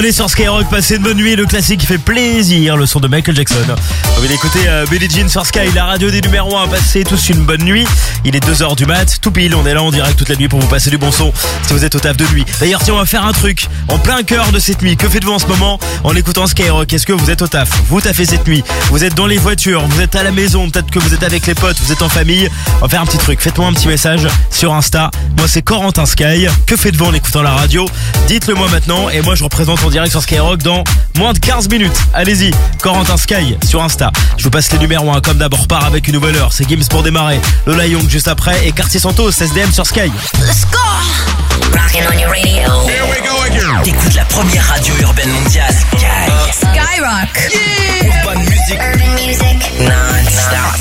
On est sur Skyrock, passez une bonne nuit, le classique qui fait plaisir, le son de Michael Jackson. On vient d'écouter Billie Jean sur Sky, la radio des numéros 1. Passez tous une bonne nuit. Il est 2h du mat, tout pile, on est là en direct toute la nuit pour vous passer du bon son si vous êtes au taf de nuit. D'ailleurs, si on va faire un truc en plein cœur de cette nuit, que faites-vous en ce moment en écoutant Skyrock? Est-ce que vous êtes au taf? Vous taffez cette nuit? Vous êtes dans les voitures? Vous êtes à la maison? Peut-être que vous êtes avec les potes? Vous êtes en famille? On va faire un petit truc. Faites-moi un petit message sur Insta. Moi, c'est Corentin Sky. Que faites-vous en écoutant la radio? Dites-le moi maintenant et moi je représente en direct sur Skyrock dans moins de 15 minutes. Allez-y, Corentin Sky sur Insta. Je vous passe les numéros 1 comme d'abord, part avec une nouvelle heure. C'est Gims pour démarrer, Lola Young juste après et Quartier Santos, SDM sur Sky. Let's go! Rockin' on your radio. Here we go again. T'écoutes la première radio urbaine mondiale. Skyrock. Yeah! Urban music. Urban music. Non-stop.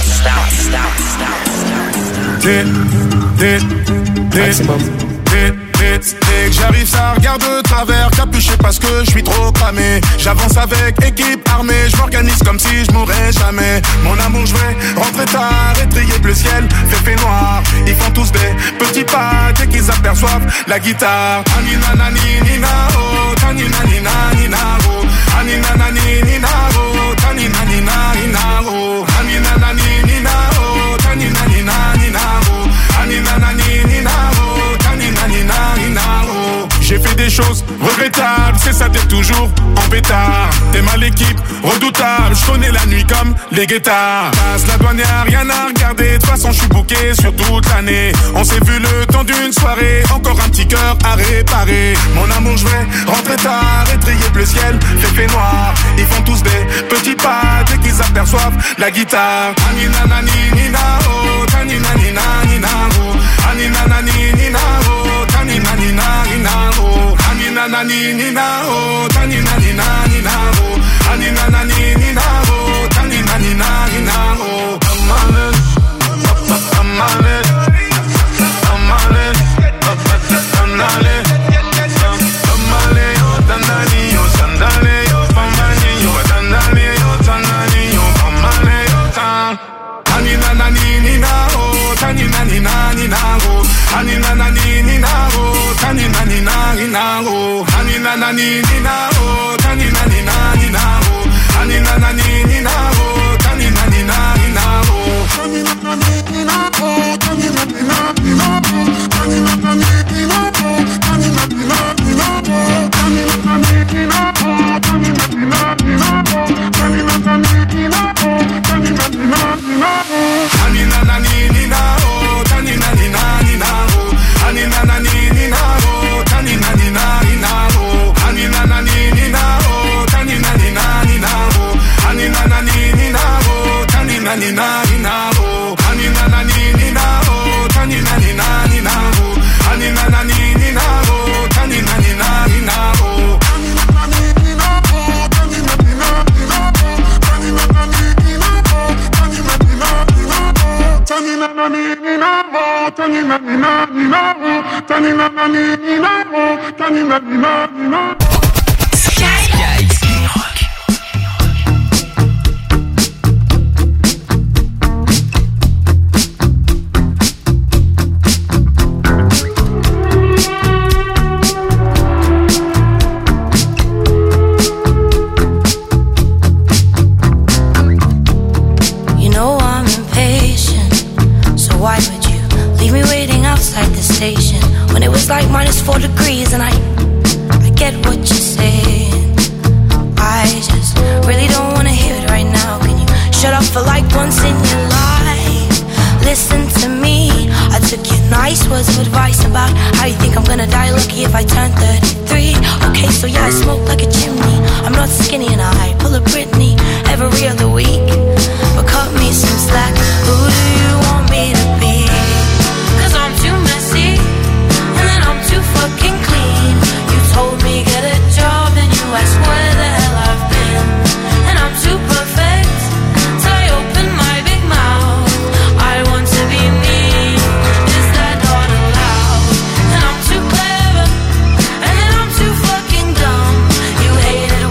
Maximum. Dès que j'arrive ça regarde de travers, capuché parce que je suis trop cramé. J'avance avec équipe armée, je m'organise comme si je mourrais jamais. Mon amour je vais rentrer tard, étrier bleu ciel, fait noir. Ils font tous des petits pas dès qu'ils aperçoivent la guitare. Anina nani nina oh, tanina nina nina oh. Anina nani nina oh, tanina nina nina oh. Anina nani nina oh, tanina nina nina oh. Anina nani nina oh, tanina nina nina oh. J'ai fait des choses regrettables, c'est ça t'es toujours en pétard. T'es mal l'équipe, redoutable, je connais la nuit comme les guettards. Passe la douane, y'a rien à regarder, de toute façon je suis booké sur toute l'année. On s'est vu le temps d'une soirée, encore un petit cœur à réparer. Mon amour je vais rentrer tard, étrier bleu ciel, fait noir. Ils font tous des petits pas dès qu'ils aperçoivent la guitare. Anina nani nina oh, tanina nina nina oh. Anina nani nina oh, tanina nina nina oh. Anina nani nina oh, tanina nina nina oh. Anina nani nina oh, tanina nina nina oh. Anina nani nina oh, tanina nina nina oh. Anina nani nina oh, tanina nina nina oh. Anina nani nina oh, tanina nina nina oh. Anina nani nina oh, tanina nina nina oh. Anina nani nina oh, tanina nina nina oh. Anina nani nina oh, tanina nina nina oh. Anina nani nina oh, tanina nina nina oh. Anina nani nina oh, tanina nina nina oh. Anina nani nina oh, tanina nina nina oh. Anina nani nina oh, tanina nina nina oh. Anina nani nina oh, tanina nina nina oh. Anina nani nina oh, tanina nina nina oh. Anina nani nina oh, tanina nina nina oh. Anina nani nina oh, tanina nina nina oh. Anina nani nina oh, tanina nina nina oh. Anina nani nina oh, tanina nina nina oh. Tanina nani nina oh, tanina nina nina oh. Tanina nani nina oh, tanina nina nina oh. When it was like -4 degrees and I get what you're saying. I just really don't wanna hear it right now. Can you shut up for like once in your life? Listen to me. I took your nice words of advice about how you think I'm gonna die lucky if I turn 33. Okay, so yeah, I smoke like a chimney. I'm not skinny and I pull a Britney every other week. But cut me some slack. Who do you want me to be? 'Cause I'm too messy and then I'm too fucking clean. You told me get a job and you asked where the hell I've been. And I'm too perfect till I open my big mouth. I want to be me, is that not allowed? And I'm too clever and then I'm too fucking dumb. You hated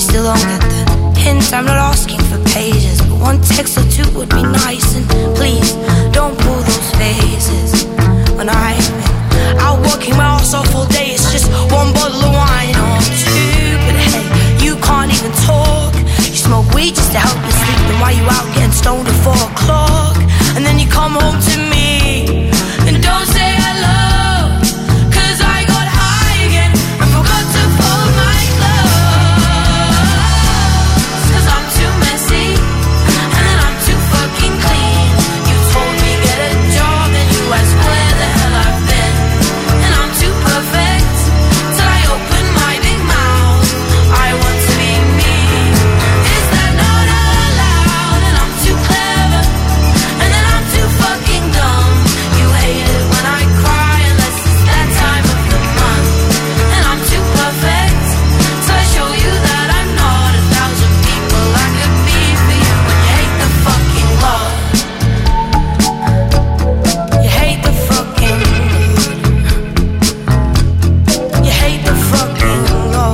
still don't get the hint. I'm not asking for pages, but one text or two would be nice. And please, don't pull those faces when I'm out working my ass off all day. It's just one bottle of wine or two, but hey, you can't even talk. You smoke weed just to help you sleep, then why you out getting stoned at 4 o'clock? And then you come home to me and don't say hello, 'cause I got high again and forgot to fold my clothes. 'Cause I'm too messy and then I'm too fucking clean. You told me get a job and you asked where the hell I've been. And I'm too perfect till I open my big mouth. I want to be me. Is that not allowed? And I'm too clever and then I'm too fucking dumb. You hate it when I cry unless it's that time of the month. And I'm too perfect till I show you that I'm not 1,000 people I could be for you. When you hate the fucking law, you hate the fucking, you hate the fucking law.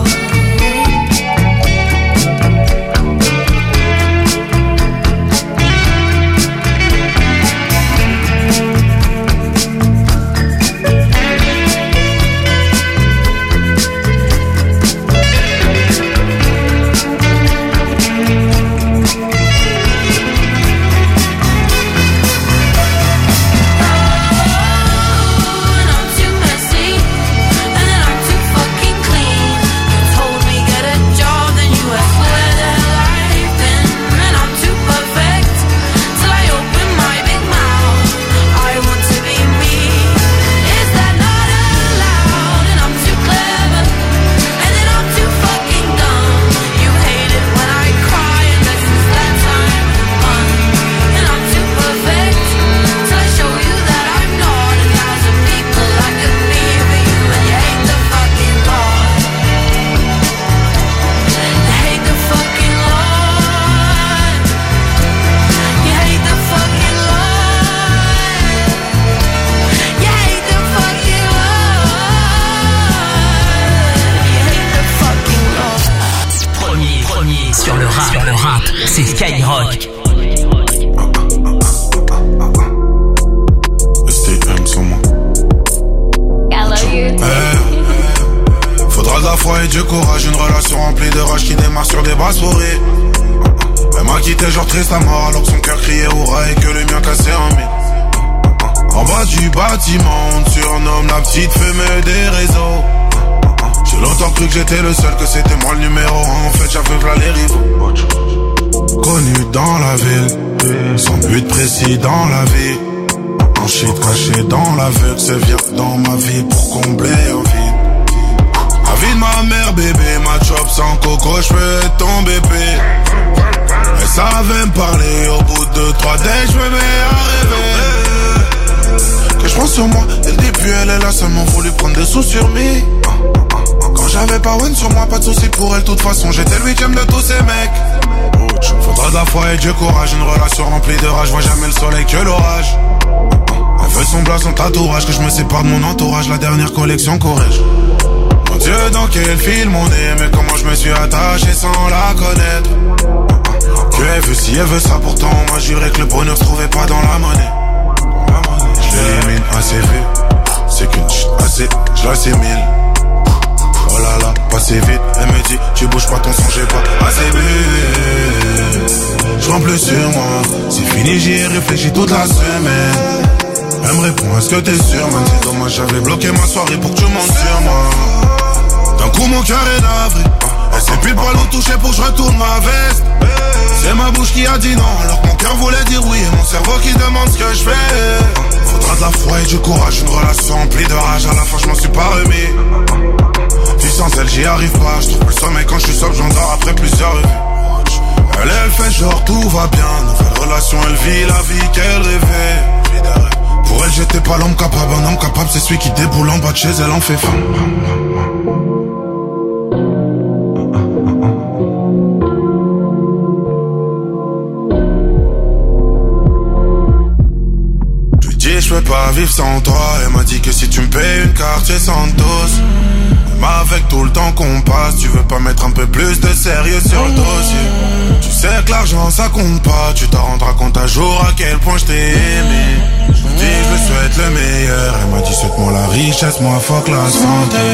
And I'm too messy and then I'm too fucking clean. You told me get a job, then you asked where the hell I've been. And I'm too perfect till I open my big mouth. I want to be me. Is that not allowed? And I'm too clever and then I'm too fucking dumb. You hate it when I cry unless it's that time of the month. And I'm too perfect till I show you that I'm not 1,000 people I could be for you. And you hate the fucking law. You hate the fucking law. You hate the fucking law. You hate the fucking law. You hate the fucking law. Premier sur le rap, c'est Skyrock. STM sur moi. Faudra de la foi et du courage, une relation remplie de rage qui démarre sur des bras souris. Elle m'a quitté genre triste à mort alors que son cœur criait hurrah et que le mien cassait en mille. En bas du bâtiment, on te surnomme la petite fumée des réseaux. J'ai longtemps cru que j'étais le seul, que c'était moi le numéro 1. En fait j'avais v'là les rivaux. Connu dans la ville, sans but précis dans la vie. Un shit caché dans l'aveugle, c'est vient dans ma vie pour combler un vide. La vie de ma mère bébé, ma chop sans coco, j'peux être ton bébé. Elle savait me parler, au bout de 3 days j'me mets à rêver. Que j'pense sur moi, dès le début elle est là, seulement voulu prendre des sous sur me. Quand j'avais pas one sur moi, pas de soucis pour elle, de toute façon j'étais le 8ème de tous ces mecs. Faudra de la foi et du courage, une relation remplie de rage, vois jamais le soleil que l'orage. Elle veut son blas, son tatouage, que je me sépare de mon entourage, la dernière collection corrige. Mon Dieu, dans quel film on est, mais comment je me suis attaché sans la connaître. Que elle veut si elle veut ça, pourtant on m'a juré que le bonheur se trouvait pas dans la monnaie. Je l'élimine assez vite, c'est qu'une chute assez, je l'assimile. Oh là là, passé vite, elle me dit, tu bouges pas ton son, j'ai pas assez vite. Je prends plus sur moi, c'est fini, j'y ai réfléchi toute la semaine. Elle me répond, est-ce que t'es sûr, man? C'est dommage, j'avais bloqué ma soirée pour que tu montes sur moi. D'un coup mon cœur est navré, elle s'est pile poil au toucher pour que je retourne ma veste. C'est ma bouche qui a dit non, alors que mon cœur voulait dire oui. Et mon cerveau qui demande ce que je fais. Faudra de la foi et du courage, une relation remplie de rage. À la fin je m'en suis pas remis. Puis sans elle j'y arrive pas, je trouve plus le sommeil quand je suis sobre, j'endors après plusieurs revues. Elle fait genre tout va bien, nouvelle relation, elle vit la vie qu'elle rêvait. Pour elle j'étais pas l'homme capable, un homme capable c'est celui qui déboule en bas de chez elle en fait faim. Je lui dis je peux pas vivre sans toi, elle m'a dit que si tu me payes une carte c'est Santos. Même avec tout le temps qu'on passe, tu veux pas mettre mettre un peu plus de sérieux sur le dossier. Tu sais que l'argent ça compte pas, tu t'en rendras compte un jour à quel point je t'ai aimé. Je me dis je me souhaite le meilleur, elle m'a dit souhaite-moi la richesse, moi fuck la santé.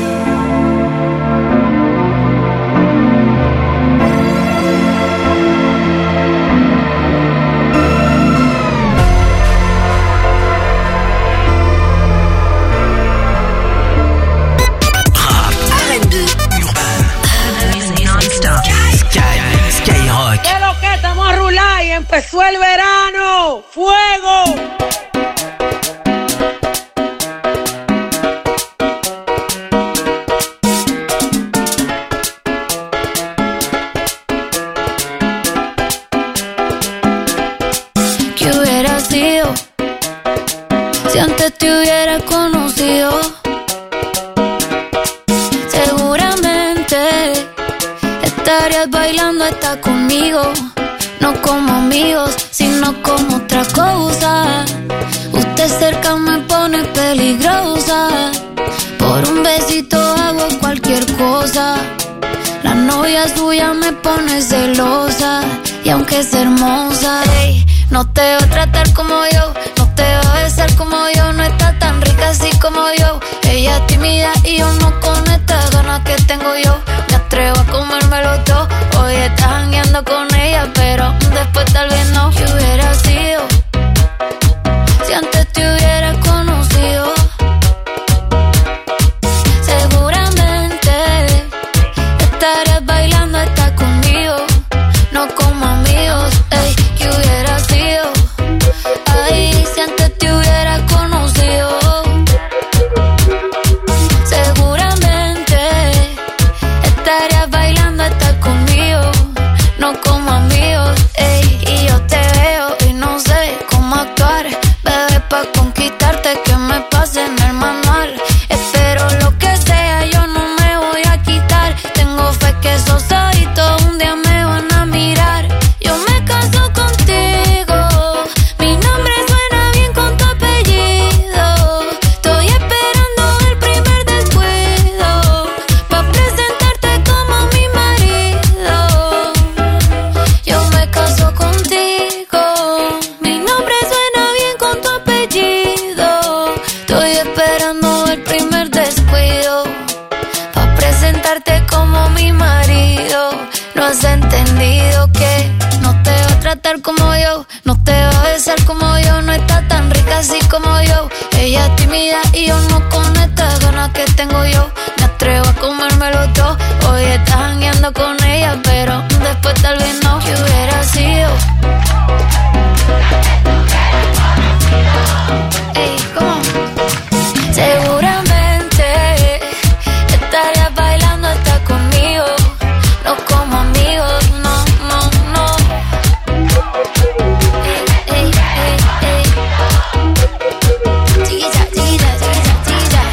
Empezó el verano, fuego. ¿Qué hubiera sido si antes te hubiera conocido? Seguramente estarías bailando hasta conmigo. No como amigos, sino como otra cosa. Usted cerca me pone peligrosa. Por un besito hago cualquier cosa. La novia suya me pone celosa. Y aunque es hermosa, ey, no te va a tratar como yo, no te va a besar como yo. No está tan rica así como yo. Ella es tímida y yo no con estas ganas que tengo yo. Me atrevo a comérmelo todo. Hoy estás jangueando con ella, pero después tal vez no. ¿Qué hubiera sido si antes te hubiera conocido? Seguramente estarías bailando hasta conmigo. No como amigos, ey. ¿Qué hubiera sido? Ay, si antes te hubiera conocido. Seguramente estarías bailando hasta conmigo. No como amigos, ey. Y yo te veo y no sé cómo actuar. Bebé, pa' conquistarte que me pase en el manual. Espero lo que sea, yo no me voy a quitar. Tengo fe que esos ojitos un día me van a mirar. Yo me caso contigo, mi nombre suena bien con tu apellido. Estoy esperando el primer descuido pa' presentarte como mi marido. Yo me caso contigo, mi nombre suena bien con tu apellido. Estoy esperando el primer descuido pa' presentarte como mi marido. No has entendido que no te va a tratar como yo, no te va a besar como yo. No está tan rica así como yo. Ella es tímida y yo no con estas ganas que tengo yo. Me atrevo a comérmelo todo. Hoy estás jangueando con ella, pero después tal vez no. ¿Qué hubiera sido? Ey, ¿cómo? Seguramente estarías bailando hasta conmigo. No como amigos, no, no, no. Ey, ey, ey, ey. Chiquita, chiquita, chiquita, chiquita.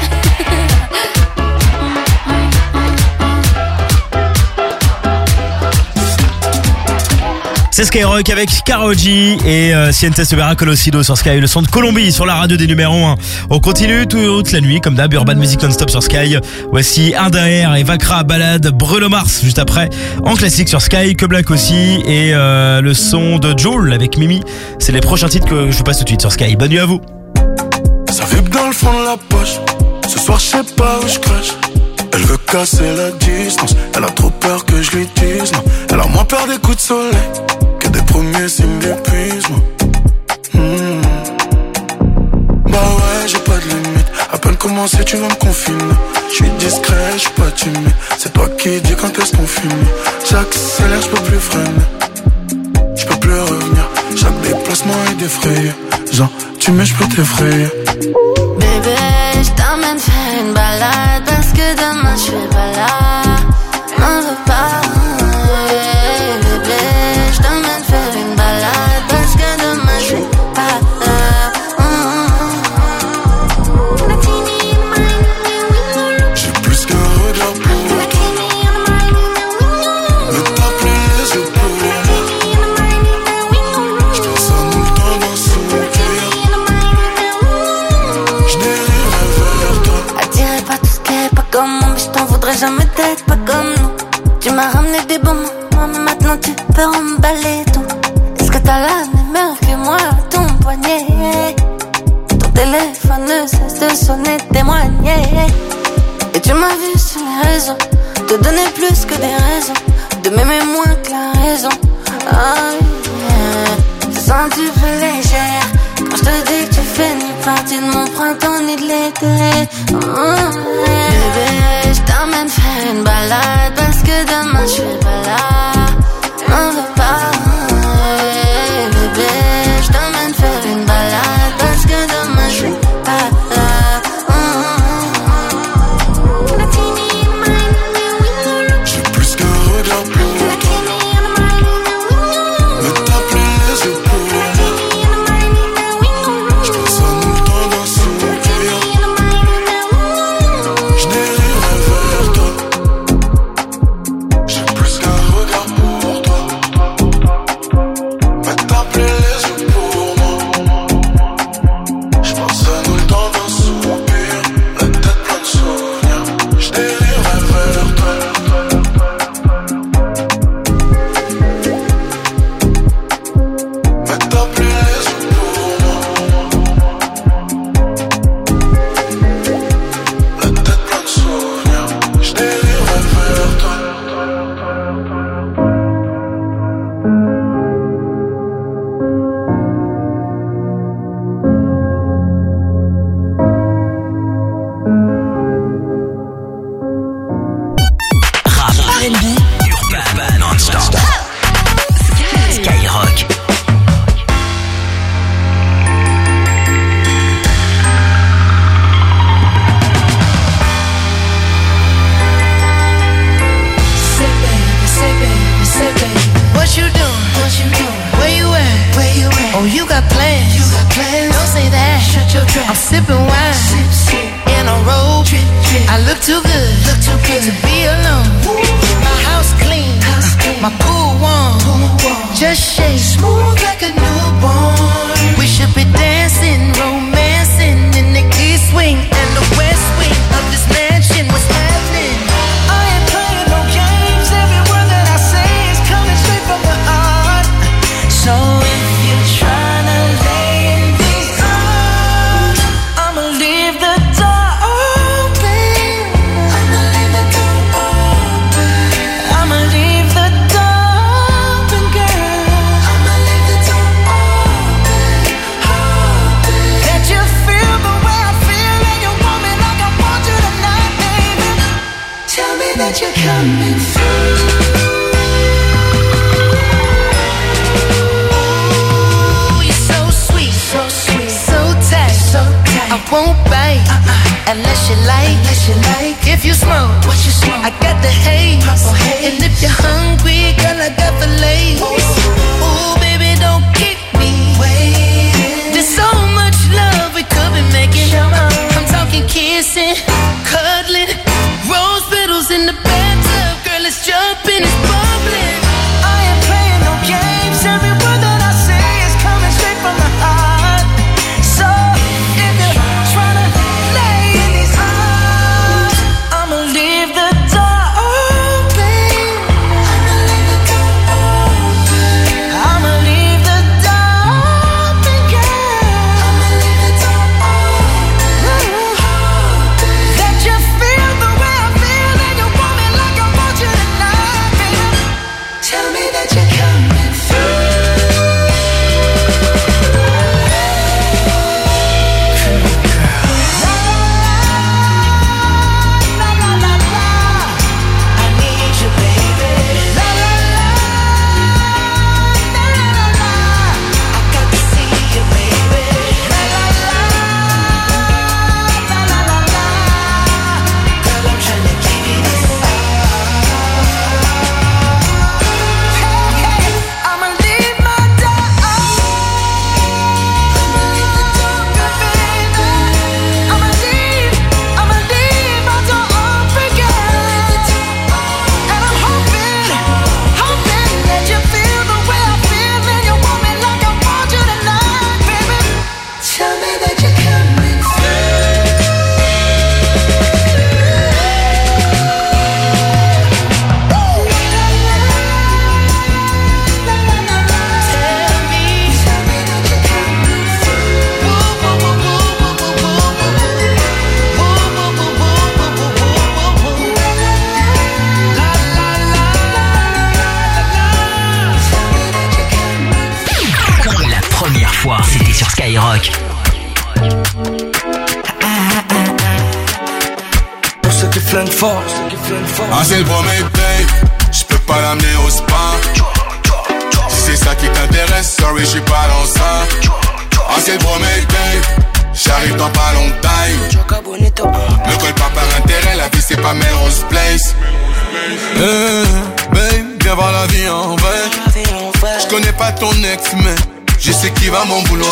C'est Skyrock avec Karol G et Sientes Vera Colosido sur Sky, le son de Colombie sur la radio des numéros 1. On continue toute la nuit comme d'hab, Urban Music non-stop sur Sky. Voici Indaer et Vakra Balade, Bruno Mars juste après, en classique sur Sky, Que Black aussi et le son de Joule avec Mimi. C'est les prochains titres que je vous passe tout de suite sur Sky. Bonne nuit à vous. Ça vibre dans le fond de la poche. Ce soir je sais pas où je crache. Elle veut casser la distance. Elle a trop peur que je lui dise non. Elle a moins peur des coups de soleil que des premiers signes d'épuisement. Bah ouais, j'ai pas de limite. À peine commencé, tu vas me confiner. Je suis discret, je suis pas timide. C'est toi qui dis quand est-ce qu'on finit. J'accélère, je peux plus freiner. Je peux plus revenir. Chaque déplacement est défrayé. Genre, tu mets, je peux t'effrayer. Bébé, je t'emmène faire une balade parce que demain je serai pas là. M'en veux pas. Bébé, je t'emmène faire une balade parce que demain je serai pas là. J'ai plus qu'un regard pour toi. Ne t'as plus les yeux pour moi. Je fais ça tout le temps dans son cœur. Je dérive vers toi. Attiré par tout ce qui est pas comme moi, mais je t'en voudrais jamais d'être pas comme nous. m'as ramené des bons moments, mais maintenant tu peux emballer tout. Est-ce que t'as l'âme meilleure que moi, ton poignet? Ton téléphone ne cesse de sonner, témoigner. Et tu m'as vu sur les réseaux, te donner plus que des raisons, de m'aimer moins que la raison. Oh yeah. Je sens tu peu légère quand je te dis que tu fais ni partie de mon printemps ni de l'été. Bébé, je t'emmène faire une balade parce que demain je serai pas là. M'en veux pas. Bébé, je t'emmène faire une balade parce que demain je serai pas là. J'ai plus qu'un regard pour toi. Mais t'as plus les yeux pour moi. Je passe un nous le temps d'un soupir. Je dériverai vers toi. J'ai plus qu'un regard pour toi. Mais t'as plus les yeux pour moi. Je passe un nous le temps d'un soupir. La tête pleine de souvenirs. Je dériverai vers toi. Mais t'as plus les yeux pour moi. La tête pleine de souvenirs. Je dériverai vers toi. Rap, R&B, urbain, non-stop. Skyrock. Say baby, what you doing? Where you at? Oh, you got plans. Don't say that. Shut your trap. I'm sipping wine. In a robe. I look too good to be alone. My house clean. My pool warm. Just shake smooth like a newborn. We should be dancing, romancing in the east wing and the west wing of this mansion. What's happening? I ain't playing no games. Every word that I say is coming straight from the heart. So if you're tryna lay in these arms, I'ma leave the door open. I'ma leave the door open. I'ma leave the door open, girl. I'ma leave the door open, open. That you feel the way I feel and you want me like I want you tonight, baby. Tell me that you're coming through. Ooh, you're so sweet, so tight. I won't bite unless you like. If you smoke, I got the haze. And if you're hungry, girl, I got the lace. Ooh, baby, don't keep me waiting. There's so much love we could be making. I'm talking kissing, cuddling, rose petals in the bathtub. Girl, it's jumping, it's bubbling. I ain't playing no games. Every word that I say is coming straight from the heart. So if you're tryna lay in these arms, I'ma leave the door open. I'ma leave the door open. I'ma leave the door open, girl. I'ma leave the door open. That you feel the way I feel and you want me like I want you tonight, baby. Skyrock. Pour ceux qui flinguent fort, Ah c'est le premier date, j'peux pas l'amener au spa. Si c'est ça qui t'intéresse, sorry j'suis pas dans ça. Ah c'est le premier date, j'arrive dans pas longtemps. Ne colle pas par intérêt, la vie c'est pas Melrose Place. Babe, viens voir la vie en vrai. J'connais pas ton ex mais je sais qui va m'en vouloir.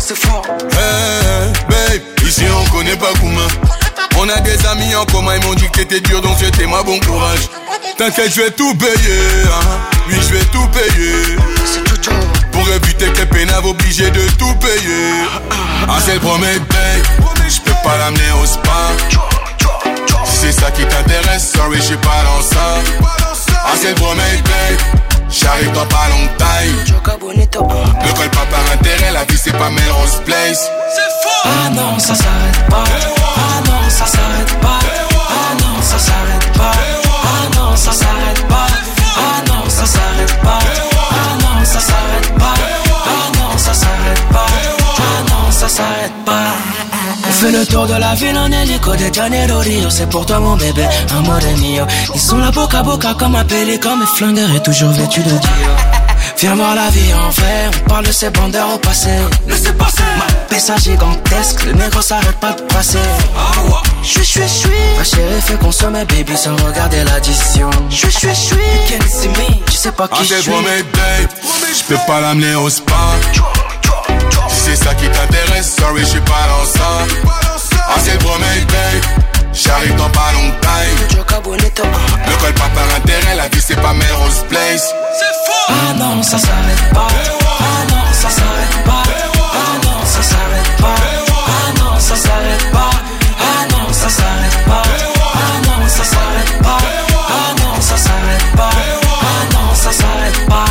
Babe, ici on connaît pas Kouma. On a des amis en commun, ils m'ont dit que t'étais dur, donc c'était moi bon courage. T'inquiète, je vais tout payer, hein. Oui, je vais tout payer. Pour éviter que les pénaves obligés de tout payer. Ah, c'est le premier date, j'peux pas l'amener au spa. Si c'est ça qui t'intéresse, sorry, j'suis pas dans ça. Ah, c'est le premier date, j'arrive dans pas longtemps. Ne colle pas par intérêt, la vie c'est pas Melrose Place. Ah non, ça s'arrête pas. Ah non, ça s'arrête pas. Ah non, ça s'arrête pas. Ah non, ça s'arrête pas. Ah non, ça s'arrête pas. Ah non, ça s'arrête pas. Ah non, ça s'arrête pas. Ah non, ça s'arrête pas. On fait le tour de la ville en hélico de Janeiro Rio. C'est pour toi mon bébé, amore mio. Ils sont là boca à boca comme un pélican. Mes flingueurs est toujours vêtu de Dior. Viens voir la vie en vrai, on parle de ces bandeurs au passé. Laissez passer. Ma pessa gigantesque, le négro s'arrête pas de passer. Chui. Ma chérie fait consommer baby sans regarder l'addition. Chui. Can't see me, tu sais pas qui je suis. C'est le premier date, j'peux pas l'amener au spa. Si c'est ça qui t'intéresse, sorry j'suis pas dans ça. Ah c'est le premier date, j'arrive dans pas longtemps. Ne colle pas par intérêt, la vie c'est pas Melrose Place. Ah non, ça s'arrête pas. Ah non, ça s'arrête pas. Ah non, ça s'arrête pas. Ah non, ça s'arrête pas. Ah non, ça s'arrête pas. Ah non, ça s'arrête pas. Ah non, ça s'arrête pas. Ah non, ça s'arrête pas.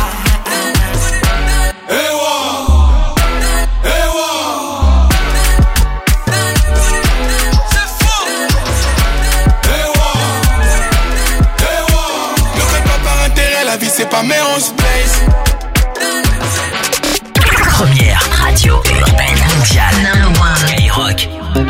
C'est pas Melrose Place. Première radio urbaine mondiale. Skyrock.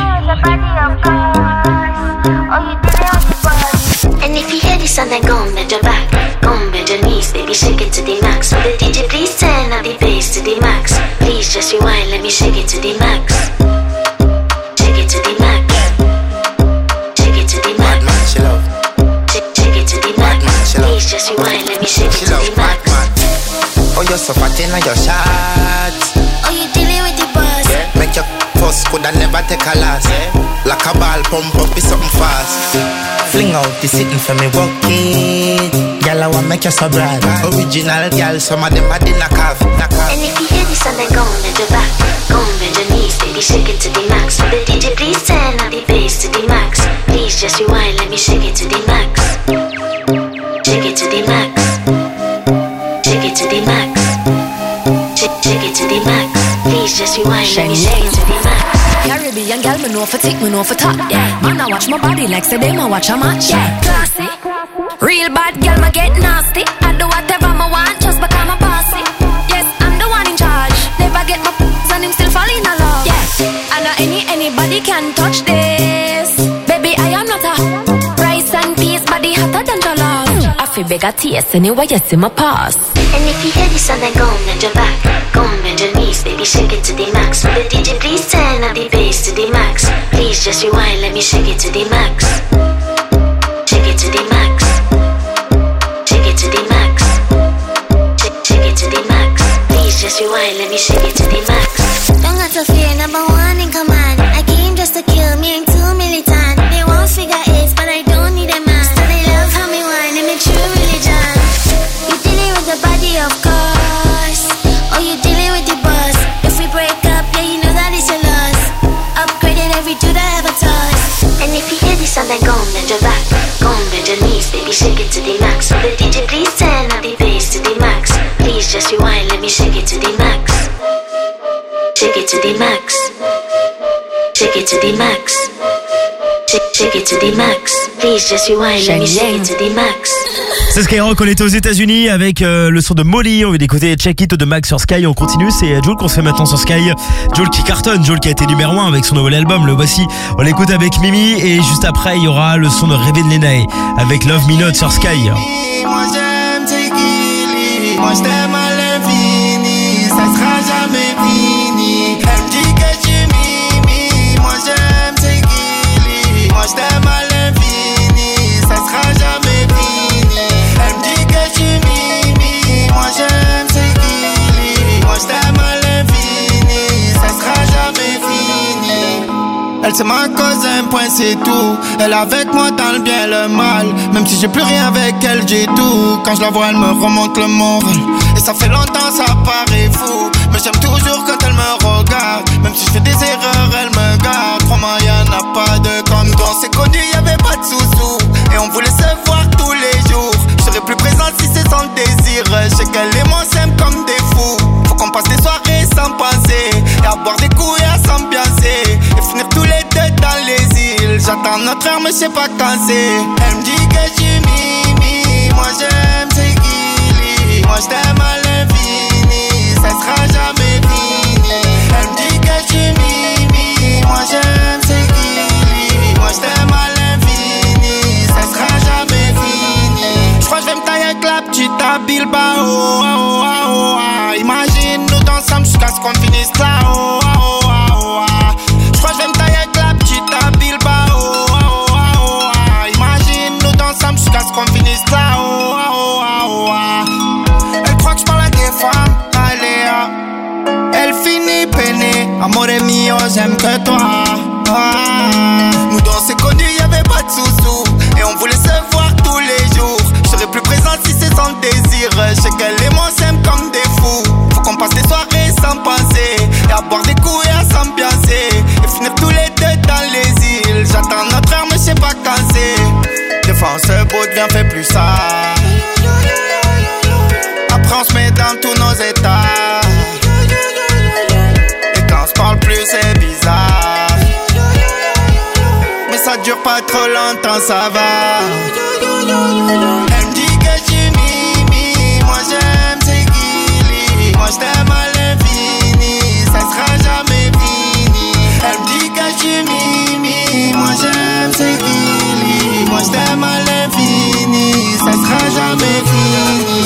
And if you hear this song, then go bend your back, go bend your knees, baby, shake it to the max. Will the DJ please turn up the bass to the max? Please just rewind, let me shake it to the max. Shake it to the max. Shake it to the max. Shake it to the max. Please just rewind, let me shake it to the max. Oh, you're so fat in your shots. Oh, you dealing with the boss? Yeah. Make your first coulda never take a loss. Yeah. Like a ball pump up is something fast. Fling out the sitting for me walk it. Girl, I want make you so bright. Original girl, some of them are the knockoff. And if you hear this song, then go bend your back, go bend your knees, baby, shake it to the max. Will the DJ please turn up the bass to the max? Please just rewind, let me shake it to the max. Shake it to the max. Shake it to the max. Shake it to the max. Please just rewind, let me shake it to the max. Caribbean girl, me know for tick, me know for top. Yeah, man, I watch my body like say them I watch a match. Yeah, classy. Real bad girl, me get nasty. I do whatever I want just because I'm bossy. Yes, I'm the one in charge. Never get my and him still fall in love. Yeah, I know anybody can touch this. Baby, I am not a rice and peas, body hotter than the love. I feel beg a taste anyway, you see my pass. And if you hear this song, then go bend your back, go bend your knees, baby, shake it to the max. Will the DJ please turn up the bass to the max? Please just rewind, let me shake it to the max. Shake it to the max. Shake it to the max. Shake it to the max. Please just rewind, let me shake it to the max. Don't got to fear, number one in command. I came just to kill, me ain't too militant. They won't figure it, but I don't need a man. Still they love how me whine, and me true religion. You dealing with the body, of course. Oh, you dealing with the boss. If we break up, yeah, you know that it's your loss. Upgraded every dude I ever touched. And if you hear this song, then go bend your back, go bend your knees, baby, shake it to the max. Will the DJ please turn up the bass to the max? Please just rewind, let me shake it to the max. Shake it to the max. Shake it to the max. Shake it to the max. Please just rewind, let me shake it to the max. C'est Skyrock, on était aux États-Unis avec le son de Molly. On vient d'écouter Check It de Max sur Sky. On continue, c'est Jul qu'on se fait maintenant sur Sky. Jul qui cartonne, Jul qui a été numéro 1 avec son nouvel album. Le voici. On l'écoute avec Mimi et juste après il y aura le son de Raven Lenae avec Love Me Not sur Sky. Moi j'aime tes guilis, moi je t'aime à l'infini, ça sera jamais fini. Elle me dit que tu mimi, moi j'aime tes guilis, moi je t'aime à l'infini, ça sera jamais fini. Elle me dit que tu mimi, moi j'aime tes guilis, moi je t'aime à l'infini, ça sera jamais fini. Elle c'est ma cousin, point c'est tout. Elle avec moi dans le bien et le mal. Même si j'ai plus rien avec elle, j'ai tout. Quand je la vois, elle me remonte le moral. Et ça fait longtemps, ça paraît fou, mais j'aime toujours quand elle me regarde. Même si je fais des erreurs, elle me garde. Crois-moi, y'en a pas de comme toi. On s'est connus, y'avait pas de sous-sous, et on voulait se voir tous les jours. Je serais plus présente si c'est sans désir. Je sais qu'elle et moi s'aiment comme des fous. Faut qu'on passe des soirées sans penser, et à boire des coups et à s'ambiancer, et finir tous les deux dans les îles. J'attends notre heure mais je sais pas quand c'est. Elle me dit que tu mimi, moi j'aime tes guilis, moi je t'aime à l'infini, ça sera jamais fini. Elle me dit que tu mimi, moi j'aime tes guilis, moi je t'aime à l'infini, ça sera jamais fini. J'crois que je vais me tailler avec la petite à Bilbao. Imagine nous ensemble jusqu'à ce qu'on finisse là. J'crois que je vais me tailler avec la petite à Bilbao. Imagine nous ensemble jusqu'à ce qu'on finisse là. Elle croit que je parle à des femmes, allez. Elle finit peinée, amore mio, j'aime que toi. Nous deux on s'est connus, y'avait pas de sous-sous, et on voulait se voir tous les jours. Je serais plus présente si c'est sans désir. Je sais qu'elle et moi s'aiment comme des fous. Faut qu'on passe des soirées sans penser, et à boire des coups et à s'ambiancer, et finir tous les deux dans les îles. J'attends notre heure mais je sais pas quand c'est. Des fois on se beau devient fait plus ça. Après on se met dans tous nos états, et quand on se parle plus c'est bizarre. Mais ça dure pas trop longtemps, ça va. Elle me dit que tu mimi, moi j'aime tes guilis, moi je t'aime à l'infini, ça sera jamais fini. Elle me dit que tu mimi, moi j'aime tes guilis, moi je t'aime à l'infini, ça sera jamais fini.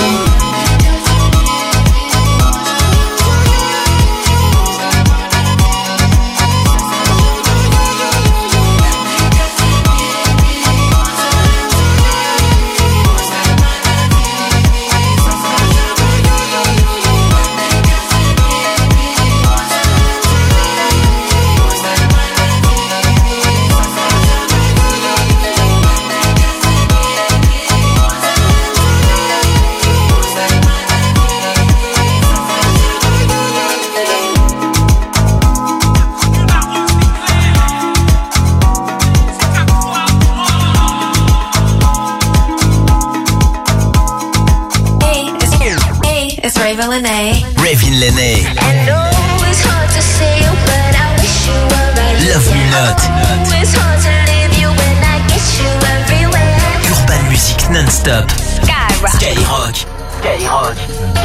Raven Lenae. Raven Lenae. I know it's hard to say you, but I wish you were right here. Love Me Not. I know it's hard to leave you when I get you everywhere. Urban Music non-stop. Skyrock. Skyrock. Skyrock.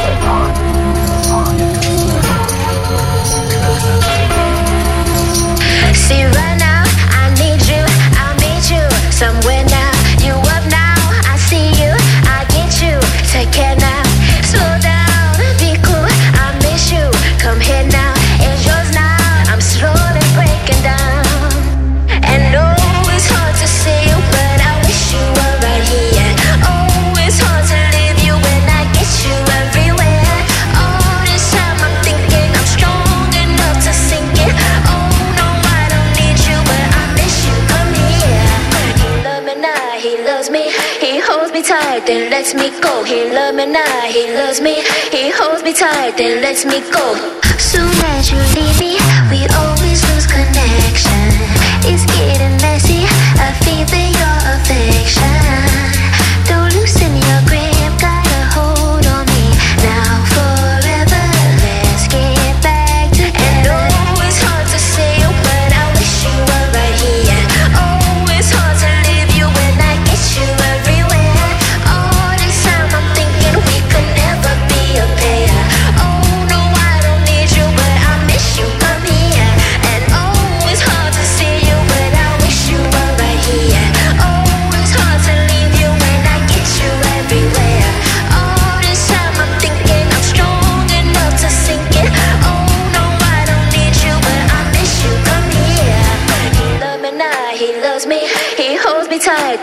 See right now, I need you, I'll meet you somewhere now. You up now, I see you, I get you. Take care now, slow down, be cool, I miss you. Come here now, it's yours now. I'm slowly breaking down. And oh, it's hard to see you, but I wish you were right here. Oh, it's hard to leave you when I get you everywhere. All this time I'm thinking I'm strong enough to sink it. Oh no, I don't need you, but I miss you. Come here. He loves me now, he loves me. He holds me tight, then lets me go. He loves me now, he loves me. He holds me tight, then lets me go. Soon as you leave me, we always lose connection. It's getting messy, I feel your affection. Don't loosen your grip, got a hold on me. Now forever, let's get back together. And oh, it's hard to say you, but I wish you were right here. Oh, it's hard to leave you when I get you everywhere. All this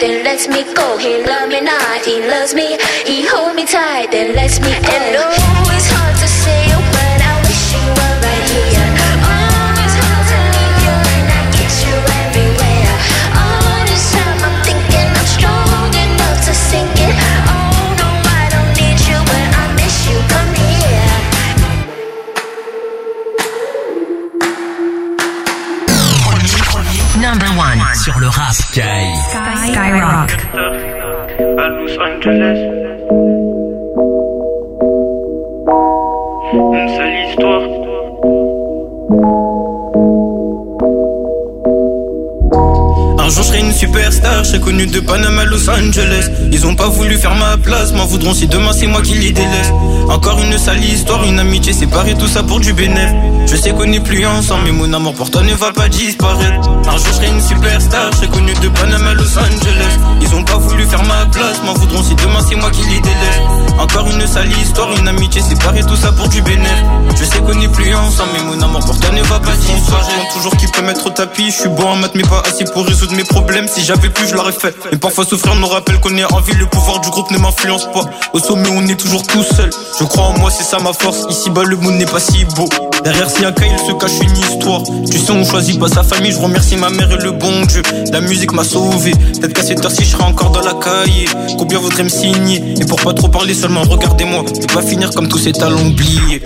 then lets me go. He love me not, he loves me. He hold me tight, then lets me go. And oh, it's hard to say when I wish you were right here. Oh, it's hard to leave you and I get you everywhere. All this time I'm thinking I'm strong enough to sink it. Oh no, I don't need you, but I miss you. Come here. Number 1 sur le rap. Skyrock. À Los Angeles. Une seule histoire. Un jour je serai une superstar, je serai connu de Panama à Los Angeles. Ils ont pas voulu faire ma place, m'en voudront si demain c'est moi qui les délaisse. Encore une sale histoire, une amitié séparée, tout ça pour du bénéf. Je sais qu'on n'est plus ensemble, mais mon amour pour toi ne va pas disparaître. Un jour je serai une superstar, je serai connu de Panama à Los Angeles. Ils ont pas voulu faire ma place, m'en voudront si demain c'est moi qui les délaisse. Encore une sale histoire, une amitié séparée, tout ça pour du bénéf. Je sais qu'on n'est plus ensemble, mais mon amour pour toi ne va pas disparaître. Toujours qui peut mettre au tapis, je suis bon en maths mais pas assez pour résoudre mes problèmes. Si j'avais pu je l'aurais fait, mais parfois souffrir me rappelle qu'on est en vie. Le pouvoir du groupe ne m'influence pas, au sommet on est toujours tout seul. Je crois en moi, c'est ça ma force, ici bas le monde n'est pas si beau. Derrière si un cas il se cache une histoire. Tu sais on choisit pas sa famille, je remercie ma mère et le bon Dieu. La musique m'a sauvé, peut-être qu'à cette heure-ci je serai encore dans la cahier. Combien voudrait me signer, et pour pas trop parler seulement regardez-moi, et pas finir comme tous ces talents oubliés.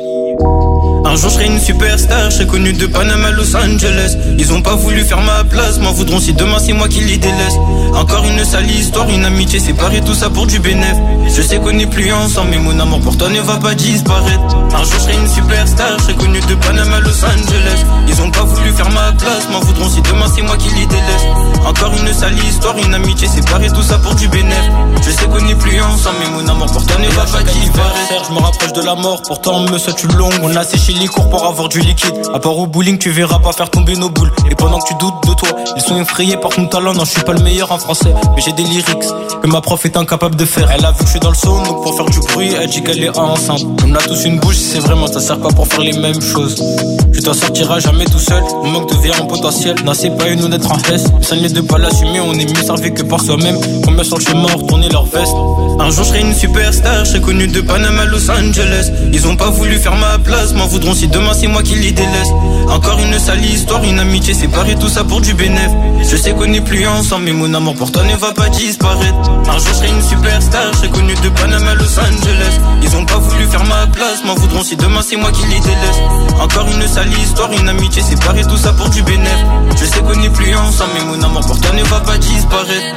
Un jour je serai une superstar, je serai connu de Panama à Los Angeles. Ils ont pas voulu faire ma place, m'en voudront si demain c'est moi qui les délaisse. Encore une sale histoire, une amitié séparée, tout ça pour du bénéf. Je sais qu'on n'est plus ensemble, mais mon amour pour toi ne va pas disparaître. Un jour je serai une superstar, je serai connu de Panama à Los Angeles. Ils ont pas voulu faire ma place, m'en voudront si demain c'est moi qui les délaisse. Encore une sale histoire, une amitié séparée, tout ça pour du bénéf. Je sais qu'on n'est plus ensemble, mais mon amour pour toi ne va pas disparaître. Je me rapproche de la mort, pourtant me souhaite une longue. On a séché les cours pour avoir du liquide. À part au bowling, tu verras pas faire tomber nos boules. Et pendant que tu doutes de toi, ils sont effrayés par ton talent. Non, je suis pas le meilleur en français, mais j'ai des lyrics que ma prof est incapable de faire. Elle a vu que je suis dans le son, donc pour faire du bruit, elle dit qu'elle est enceinte. On a tous une bouche, c'est vraiment, ça sert pas pour faire les mêmes choses. Tu t'en sortiras jamais tout seul, on manque de vie en potentiel. Non, c'est pas une ou d'être en hesse. Ça n'est de pas l'assumer, on est mieux servi que par soi-même. Combien sur le chemin retourner leur veste. Un jour je serai une superstar, je serai connu de Panama à Los Angeles. Ils ont pas voulu faire ma place, m'en voudront si demain c'est moi qui les délaisse. Encore une sale histoire, une amitié séparée, tout ça pour du bénéf. Je sais qu'on n'est plus ensemble, mais mon amour pour toi ne va pas disparaître. Un jour je serai une superstar, je serai connu de Panama à Los Angeles. Ils ont pas voulu faire ma place, m'en voudront si demain c'est moi qui les délaisse. Encore une sale histoire, une amitié séparée, tout ça pour du bénéf. Je sais qu'on n'est plus ensemble, mais mon amour pour toi ne va pas disparaître.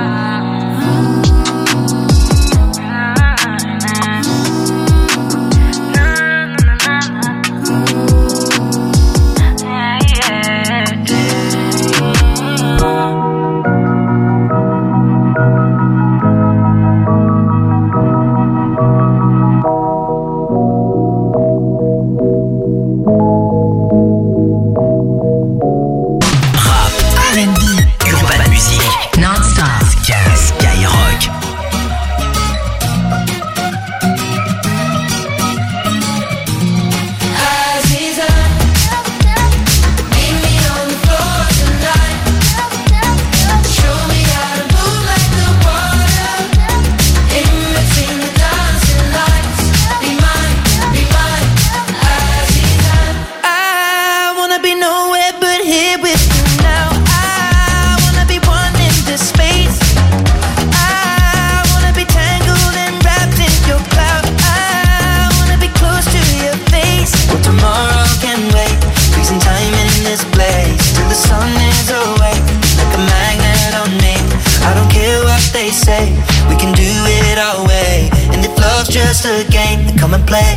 Just a game, then come and play.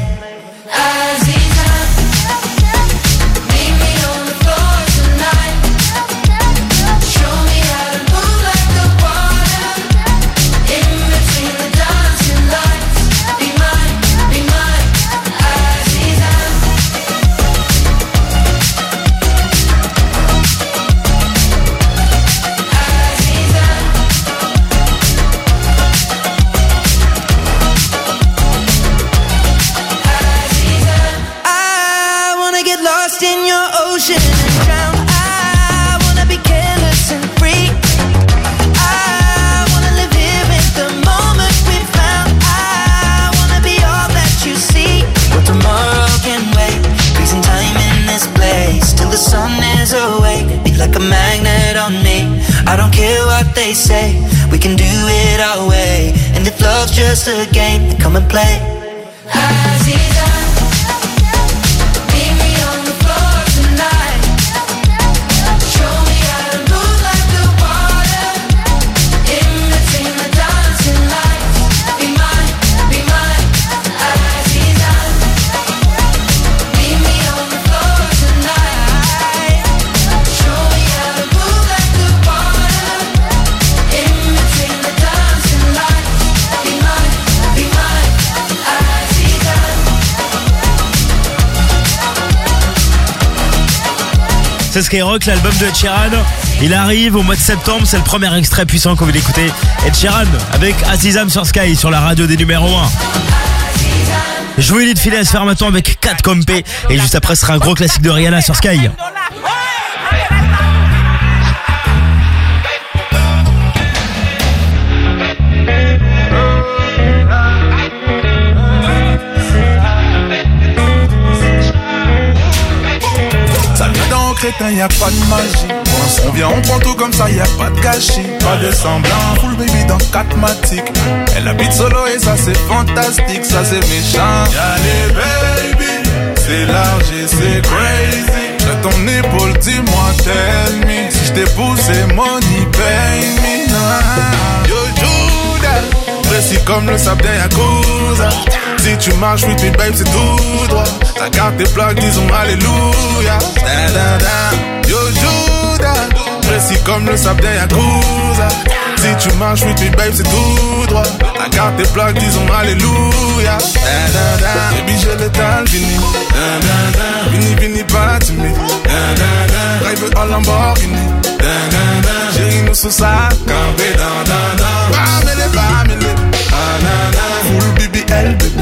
Aziza. they say we can do it our way. And if love's just a game, then come and play. Aziza, meet me on the floor tonight. Show me how to move like the water in between the dancing lights. Be mine, Aziza. Meet me on the floor tonight. Show me how to move like the water in between the dancing lights. Be mine, Aziza. C'est Skyrock, l'album de Ed Sheeran. Il arrive au mois de septembre, c'est le premier extrait puissant qu'on veut l'écouter. Ed Sheeran avec Azizam sur Sky, sur la radio des numéros 1. Joël de filet à se faire maintenant avec 4 Compé. Et juste après, ce sera un gros classique de Rihanna sur Sky. Ça vient dans crétin, y'a pas de magie. On vient, on prend tout comme ça, y'a pas de gâchis. Pas de semblant, full baby dans 4 matiques. Elle habite solo et ça c'est fantastique, ça c'est méchant. Y'a les baby, c'est large et c'est crazy. J'ai ton épaule, dis-moi, tell me. Si j't'ai poussé, money, pay me. Yo, Judas, précis comme le sable d'un Yakuza. Si tu marches, with me, babe, c'est tout droit. Ta carte des plaques, disons alléluia. Da, da, da. Yo, Judas, précis comme le sable d'un Yakuza. Si tu marches, with me, babe, c'est tout droit. Ta carte des plaques, disons alléluia. Da, da, da. Baby, j'ai le temps fini. Da, da, da. Vini, vini, pas timide. Da, da, da. Drive en Lamborghini. Da, da, da. Chérie, nous sous ça, campé, da, da, da. Bamele, bamele. Ah, da, da. Full BBL, baby.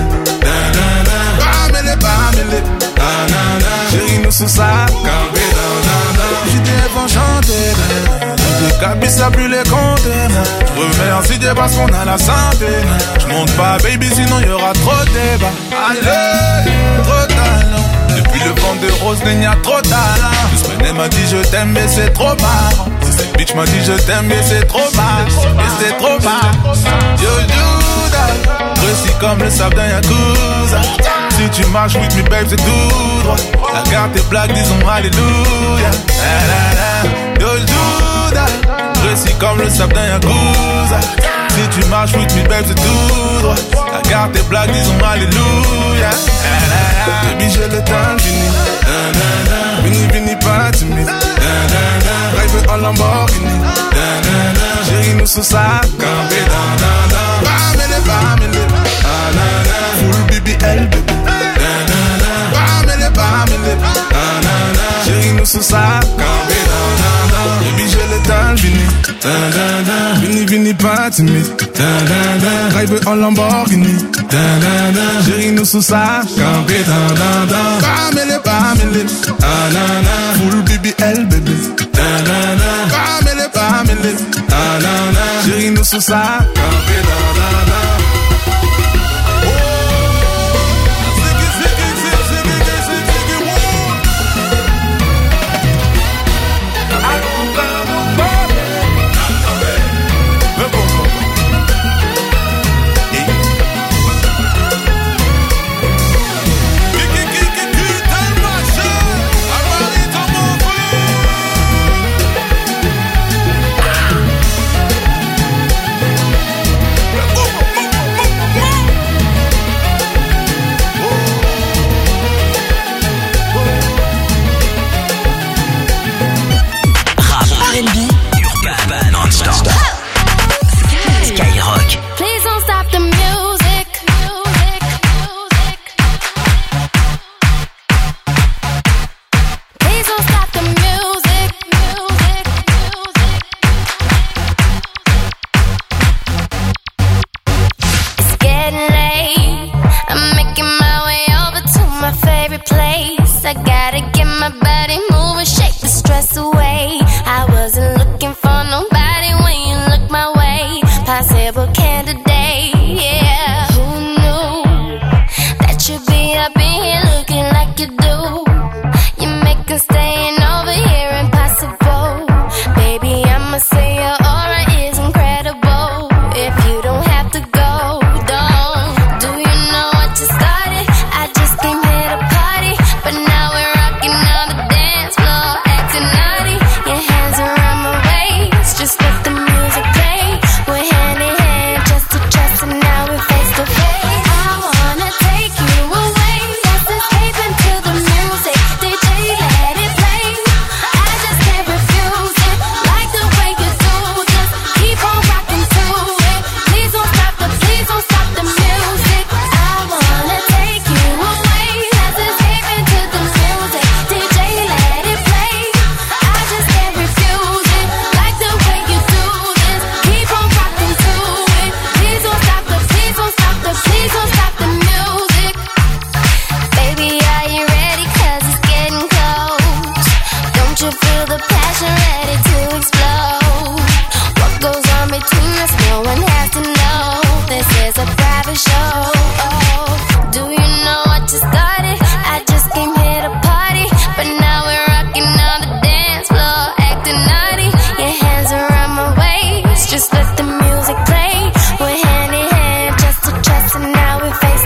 Bamele, ah nana. Chérie, nous sous ça, campé, nanana. J'étais enchanté, les cabis, ça plus les compter. Remercie Dieu parce qu'on a la santé. J'monte pas, baby, sinon y'aura trop de débat. Allez, trop talent. Depuis le vent de rose, il y a trop talent. L'Espagnol m'a dit je t'aime, mais c'est trop marrant. Cette bitch m'a dit je t'aime, mais c'est trop marrant. Mais c'est trop marrant. Yo, Judas, précis comme le sable d'un Yakuza. Si tu marches with me, babe, c'est tout droit. La carte est blague, disons alléluia. Yo, Judas, précis comme le sable d'un Yakuza. Si tu marches with me, babe, c'est tout droit. La carte est blague, disons alléluia. Baby, j'ai le temps fini. Vini, vini, pas timide. Drive en Lamborghini. Chérie, nous sous ça, campé, bamele, bamele. Full BBL, baby. Bamele, chérie, nous sous ça, campé, baby, j'ai le temps, vini. Vini, vini, pas timide. Drive en Lamborghini. Chérie, nous sous ça, campé, bamele, bamele. Full BBL, baby. Bamele, chérie, nous sous ça, campé,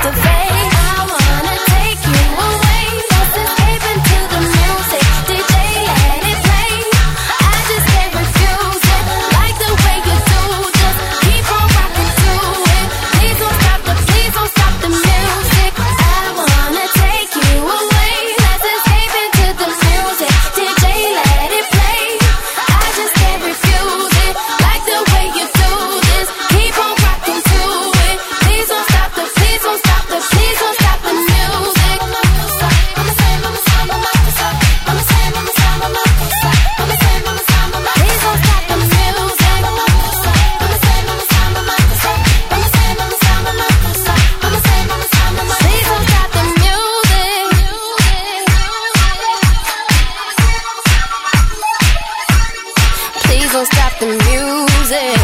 the face. I wanna take you away. Let's escape into the music. DJ, let it play. I just can't refuse it. Like the way you do. Just keep on rocking to it. Please don't stop the music. I wanna take you away. Let's escape into the music. DJ, let it play. I just can't refuse it. Like the way you do this. Keep on rocking to it. Please don't stop the music. Mama say, mama say, mama say, mama say, mama say, mama say, mama say, mama say, mama say. Please don't stop the music. Mama say, mama say, mama say, mama say, mama say, mama say, mama say, mama say, mama say. Please don't stop the music. Please don't stop the music.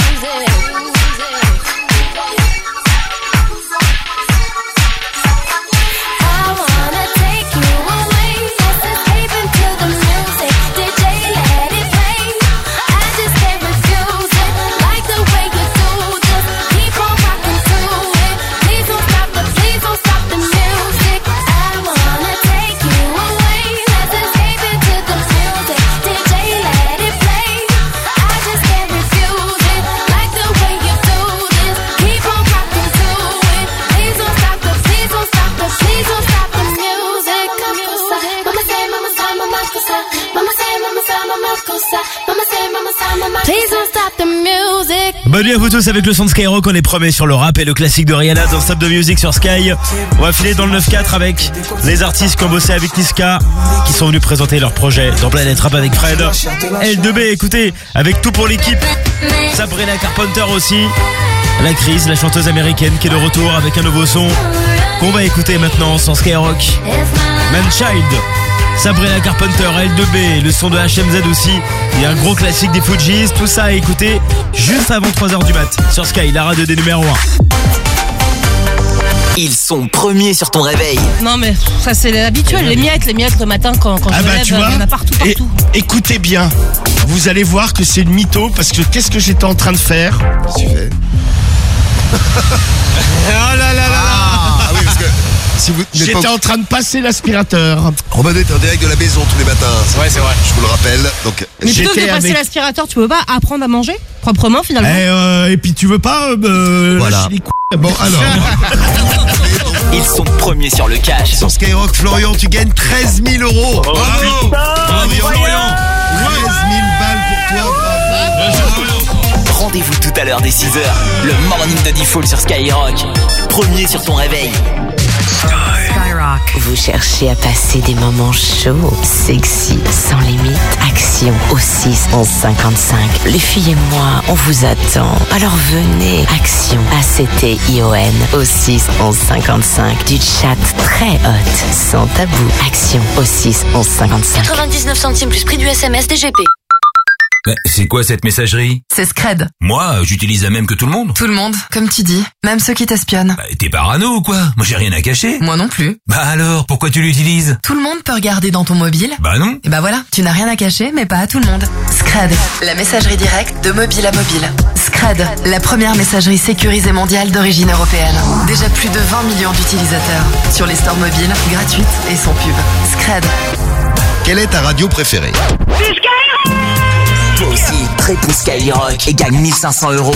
I wanna take you away. Let's escape into the music. DJ, let it play. I just can't refuse it. Like the way you do. Just keep on rocking to it. Please don't stop the music. I wanna take you away. Let's escape into the music. DJ, let it play. I just can't refuse it. Like the way you do this. Keep on rocking to it. Please don't stop the music. Mama say, mama say, mama say, mama say, mama say, mama say, mama say, mama say, mama say. Please don't stop the music. Bonne nuit à vous tous avec le son de Skyrock, on est premiers sur le rap et le classique de Rihanna dans Stop de Music sur Sky. On va filer dans le 9-4 avec les artistes qui ont bossé avec Niska, qui sont venus présenter leur projet dans Planète Rap avec Fred. L2B, écoutez, avec tout pour l'équipe. Sabrina Carpenter aussi. La Crise, la chanteuse américaine qui est de retour avec un nouveau son qu'on va écouter maintenant sur Skyrock. Manchild, Sabrina Carpenter, L2B, le son de HMZ aussi. Il y a un gros classique des Fujis, tout ça à écouter juste avant 3h du mat sur Sky, la radio des numéros 1. Ils sont premiers sur ton réveil. Non mais ça c'est l'habituel, les miettes le matin quand je me lève, il y en a partout. Écoutez bien, vous allez voir que c'est une mytho parce que qu'est-ce que j'étais en train de faire? Tu fais Oh là là là Ah oui, parce que si vous j'étais en train de passer l'aspirateur. Romano est en direct de la maison tous les matins. Ouais, c'est vrai. Je vous le rappelle. Donc, mais plutôt que de passer l'aspirateur, tu veux pas apprendre à manger proprement finalement? Et puis tu veux pas voilà. lâcher les couilles. Bon alors. Ils sont premiers sur le cash. Sur Skyrock, Florian, tu gagnes 13 000 euros. Oh, bravo. Bravo Florian. 13 000 balles pour toi. Bravo. Rendez-vous tout à l'heure dès 6h. Le morning de Default sur Skyrock. Premier sur ton réveil. Skyrock. Vous cherchez à passer des moments chauds, sexy, sans limite. Action au 6 11 55. Les filles et moi, on vous attend. Alors venez. Action ACTION au 6 11 55. Du chat très hot, sans tabou. Action au 6 11 55. 99 centimes plus prix du SMS DGP. C'est quoi cette messagerie? C'est Scred. Moi, j'utilise la même que tout le monde. Tout le monde, comme tu dis, même ceux qui t'espionnent. T'es parano ou quoi? Moi j'ai rien à cacher. Moi non plus. Bah alors, pourquoi tu l'utilises? Tout le monde peut regarder dans ton mobile. Bah non. Et bah voilà, tu n'as rien à cacher, mais pas à tout le monde. Scred, la messagerie directe de mobile à mobile. Scred, la première messagerie sécurisée mondiale d'origine européenne. Déjà plus de 20 millions d'utilisateurs. Sur les stores mobiles, gratuites et sans pub. Scred. Quelle est ta radio préférée? Toi aussi, réponds Skyrock et gagne 1500 euros.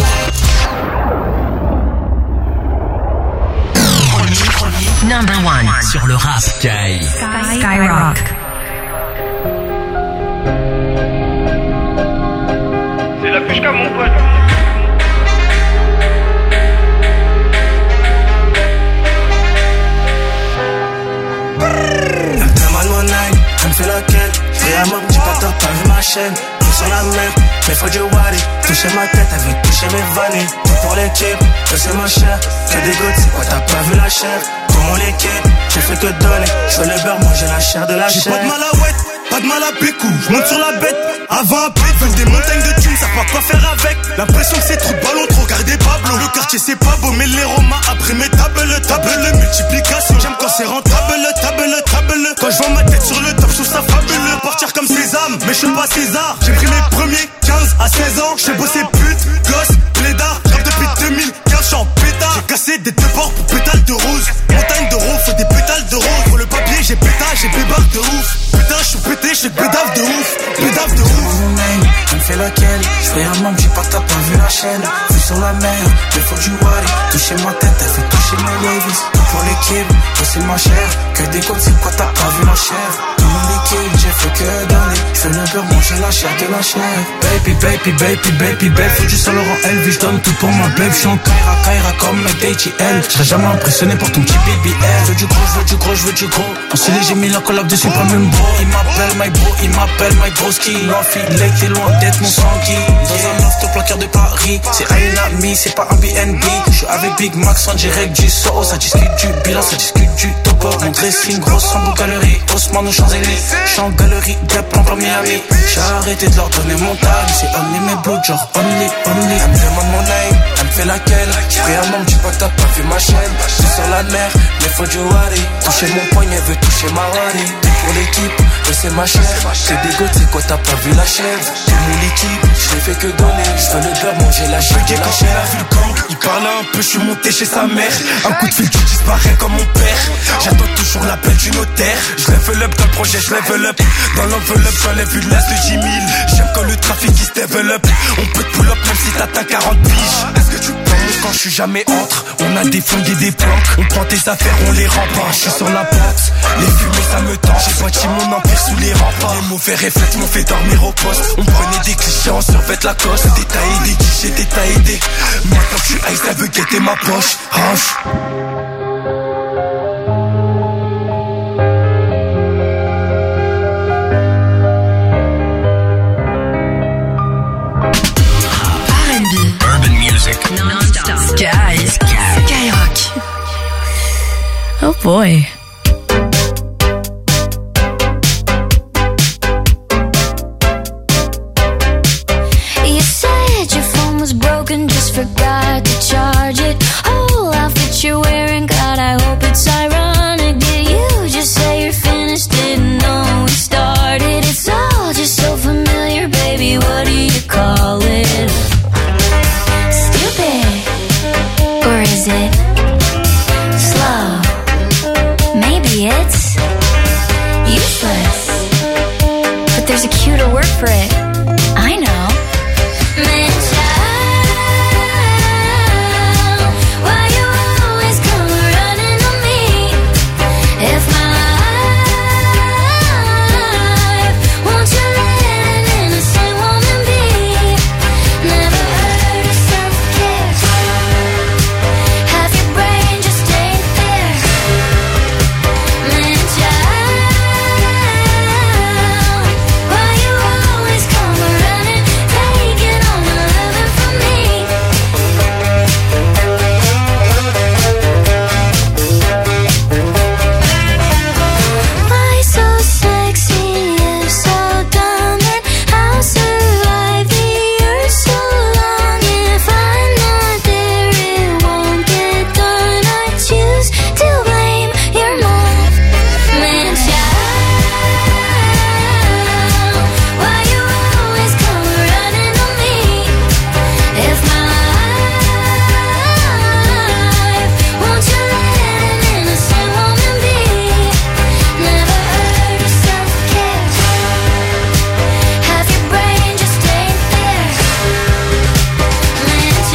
Number 1 sur le rap. Skyrock. C'est la pushka mon pote. Elle me demande mon âme, elle me fait la quête. J'ai à mort, j'ai pas tort, t'as vu ma chaîne. Sur la mer, mais faut du wari. Toucher ma tête, elle veut toucher mes vanilles. Tout pour l'équipe, que c'est ma chair. Que des gouttes, c'est quoi, t'as pas vu la chair? Pour mon équipe, j'ai fait que donner. Je fais le beurre, moi j'ai la chair de la chair. J'ai pas de mal à ouette, pas de mal à pécou. Je monte sur la bête, avant un pet. Veulent des montagnes de thunes, ça pas quoi faire avec. L'impression que c'est trop de ballon, trop garder Pablo. Le quartier c'est pas beau, mais les romains après mes tables, multiplication. J'aime quand c'est rentable, table. Quand je vois ma tête sur le top, je trouve ça fabuleux. Partir comme Sésame, mais je suis pas César. J'ai pris mes premiers 15 à 16 ans. J'ai bossé pute, gosse, plédard. J'rappe depuis 2015, j'suis en pétard. J'ai cassé des deux bords pour péter pétales de rose. Montagne de rose, faut des pétales de rose. Pour le papier, j'ai pétage, j'ai pébarque de ouf. Putain, je suis pété, je bédave de ouf. Bédave de ouf. Tu me fais laquelle? Je fais un membre, j'ai pas t'as pas vu la chaîne. Vu sur la mer, il faut du wari. Toucher ma tête, elle fait toucher mes Levi's. Pour l'équipe, c'est ma chère. Que des côtes, c'est quoi t'as pas vu la chair? Tout mon équipe, j'ai fait que donner. Je fais le beurre, manger la chair de la chair. Baby, baby, baby, baby, baby. Faut du Saint Laurent Elvis, je donne tout pour ma babe. J'suis en Kaira comme la DHL. J'serais jamais impressionné pour ton petit BBL. Je veux du gros, je veux du gros, je veux du gros. En celui j'ai mis la collab dessus, pas même bro. Il m'appelle my bro, il m'appelle my broski. L'enfile, t'es loin d'être mon sanguin. Dans un loft au placard de Paris. C'est à une amie, c'est pas un BNB. J'suis avec Big Max en direct du Soho. Ça discute du bilan, ça discute du topo. Mon dressing, grosse en galerie. Haussmann aux Champs-Élysées. J'suis en galerie, Dep en plein Miami. J'ai arrêté de leur donner mon time. C'est only mes blood, genre only. Elle me demande mon name, elle me fait laquelle. J'prie un membre, dis pas que t'as pas vu ma chaîne. J'suis sur la mer, mais faut du wari. Toucher mon poignet, veut toucher ma wari. Tout pour l'équipe, c'est ma chère. C'est des gouttes, c'est quoi t'as pas vu la chèvre. Tout mon liquide, j'l'ai fait que donner. J'fais le beurre, manger la chair. Quand j'ai la vu le gang, il parlait un peu, j'suis monté chez sa mère. Un coup de fil, tu disparais comme mon père. J'attends toujours l'appel du notaire. J'level up dans le projet, j'level up. Dans l'enveloppe, j'enlève une laisse de 10 000. J'aime quand le trafic il se développe. On peut te pull up même si t'atteins 40 piges. Est-ce que tu penses quand j'suis jamais entre? On a des flingues et des planques. On prend tes affaires, on les rempart. J'suis sur la pente, les fumées ça me tente. J'ai bâti mon empire sous les remparts. Les mauvais réflexes m'ont fait dormir au poste. On prenait des clichés, on survêt la coste. Détaillé des clichés, détaillé des. Maintenant que j'suis ice, elle veut guetter ma poche. Range. Non-stop. Skyrock. Oh boy. You said your phone was broken, just forgot to charge it. Whole outfit you're wearing, God, I hope it's ironic. Did you just say you're finished? Didn't know we started. It's all just so familiar, baby. What do you call it? Or is it slow? Maybe it's useless, but there's a cuter word for it. I know. Man, child, why you always come running to me? If my life, won't you let an innocent woman be? Never heard of self-care. Half your brain just ain't there. Man, child, why you always come running, taking all the loving from me? Why so sexy, if so dumb, and how survive the earth so long? If I'm not there, it won't get done. I choose to blame your mom. Man, child, why you always come running to me? If my life, won't you let an innocent woman be? Never heard of self-care. Half your brain just ain't there. Man,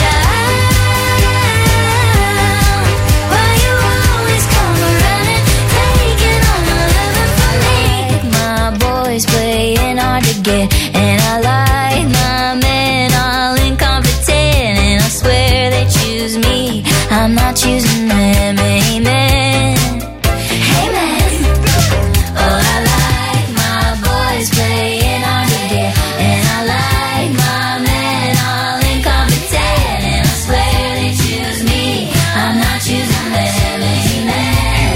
child, why you always come running, taking all the loving from me? My boys playing hard to get, and I like my men all incompetent, and I swear they choose me, I'm not choosing them. Amen. Amen. Oh, I like my boys playing hard to get, and I like my men all incompetent, and I swear they choose me, I'm not choosing them. Amen.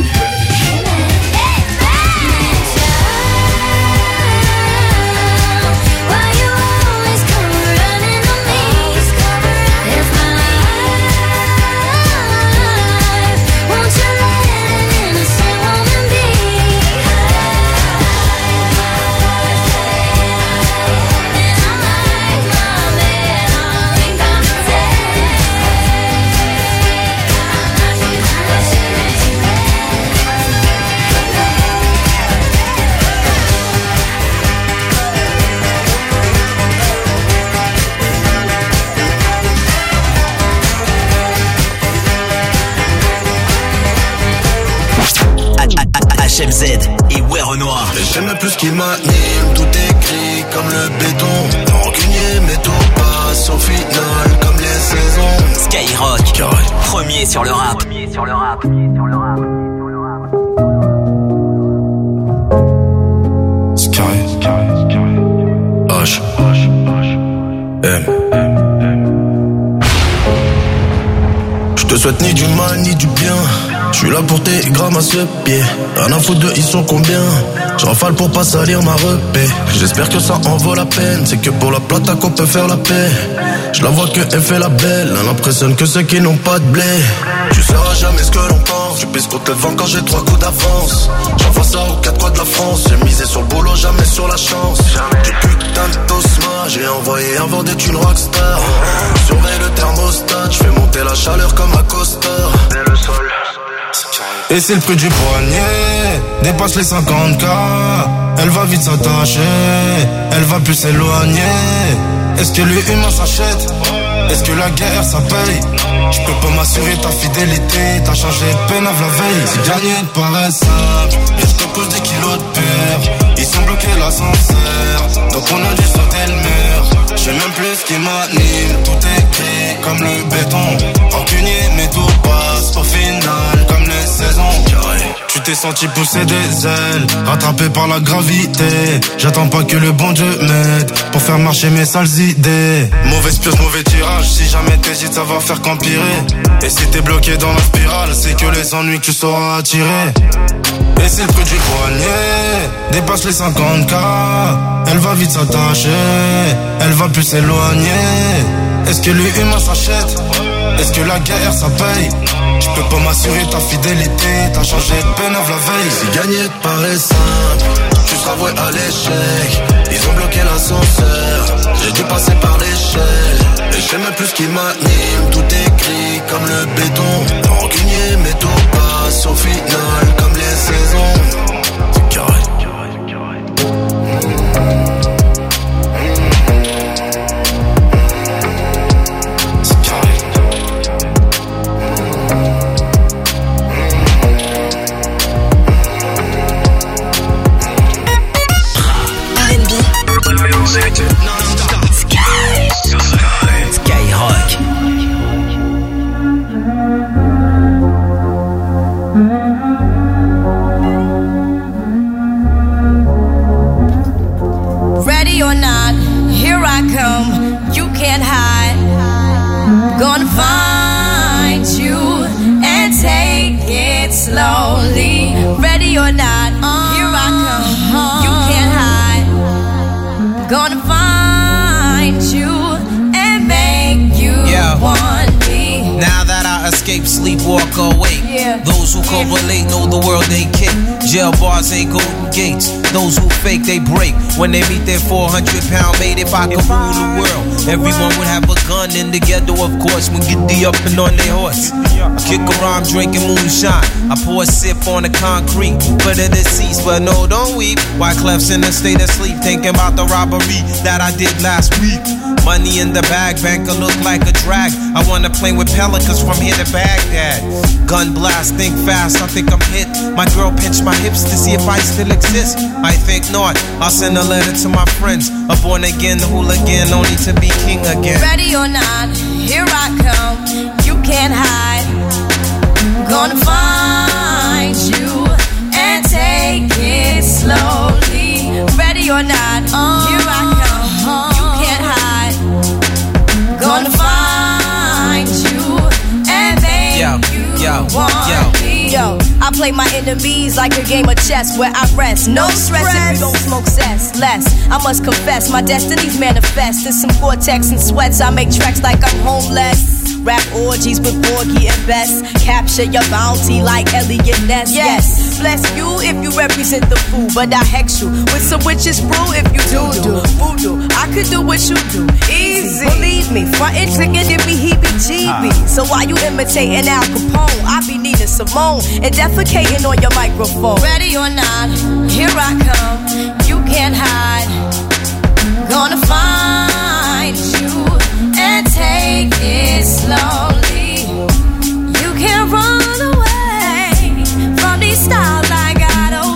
Why you always come running to me? If my life, won't you let an innocent woman be? And I like my men all incompetent. I'm not choosing HMZ et Ouais Renoir. Et j'aime plus ce qui m'anime, tout écrit comme le béton. Rancunier mais tout passe au final comme les saisons. Skyrock, premier sur le rap. H M. Je te souhaite ni du mal ni du bien. Je suis là pour tes grammes à ce pied. Rien à foutre de ils sont combien. Je rafale pour pas salir ma repée. J'espère que ça en vaut la peine. C'est que pour la plata qu'on peut faire la paix. Je la vois que elle fait la belle. Elle impressionne que ceux qui n'ont pas de blé. Tu sauras jamais ce que l'on pense. Je pisse qu'on te vend quand j'ai 3 coups d'avance. J'envoie ça aux 4 coins de la France. J'ai misé sur le boulot, jamais sur la chance. Du putain de tosma, j'ai envoyé un vendeur d'une rockstar. Surveille le thermostat, je fais monter la chaleur comme à Costa. Et le sol. Et c'est le prix du poignet, dépasse les 50K. Elle va vite s'attacher, elle va plus s'éloigner. Est-ce que l'humain s'achète? Est-ce que la guerre ça paye? Je peux pas m'assurer ta fidélité. T'as changé de peine la veille. Si gagner te paraît simple, et je te pose des kilos de peur. Ils sont bloqués l'ascenseur, donc on a dû sauter le mur. Je sais même plus ce qui m'anime, tout est gris comme le béton. Rancunier mais tout passe au final comme les saisons. Tu t'es senti pousser des ailes, rattrapé par la gravité. J'attends pas que le bon Dieu m'aide pour faire marcher mes sales idées. Mauvaise pioche, mauvais tirage, si jamais t'hésites ça va faire qu'empirer. Et si t'es bloqué dans la spirale, c'est que les ennuis que tu sauras attirer. Et c'est le prix du poignet, dépasse les 50K. Elle va vite s'attacher, elle va plus s'éloigner. Est-ce que l'humain s'achète? Est-ce que la guerre ça paye? Je peux pas m'assurer ta fidélité. T'as changé de peine la veille. Si gagner te paraît simple, tu seras voué à l'échec. Ils ont bloqué l'ascenseur, j'ai dû passer par l'échelle. Et je sais même plus ce qui m'anime, tout écrit comme le béton. Rancunier mais tout passe au final comme les saisons. C'est carré. Skyrock. Ready or not, here I come. You can't hide. Gonna find you and take it slowly. Ready or not, here I come. You can't hide. Gonna find you and make you want me. Now that I escape, sleep, walk awake. Those who correlate know the world they kick. Jail bars ain't golden gates. Those who fake, they break. When they meet their 400-pound mate, if I could rule the world, everyone would have a gun in the ghetto, of course, when get the up and on their horse. I kick around drinking moonshine. I pour a sip on the concrete for the deceased, but no, don't weep. Wyclef's in a state of sleep, thinking about the robbery that I did last week. Money in the bag, banker look like a drag. I wanna play with pelicans from here to Baghdad. Gun blast, think fast, I think I'm hit. My girl pinched my hips to see if I still exist. I think not, I'll send a letter to my friends. A born again hooligan, only to be king again. Ready or not, here I come. You can't hide. Gonna find you and take it slowly. Ready or not, here I come. You can't hide. Gonna find you and make you want me. Yo, I play my enemies like a game of chess where I rest. No stress if you don't smoke cess. Less, I must confess, my destinies manifest. In some Gore-Tex and sweats, I make tracks like I'm homeless. Rap orgies with Borgie and Best. Capture your bounty like Elliot Ness. Yes, bless you if you represent the fool, but I hex you with some witches brew if you do voodoo. I could do what you do, easy. Believe me, frontin' trigger give me heebie-jeebie. So why you imitating Al Capone? I be Nina Simone and defecating on your microphone. Ready or not, here I come. You can't hide. Gonna find you and take it slowly. You can't run away from these styles I got. Oh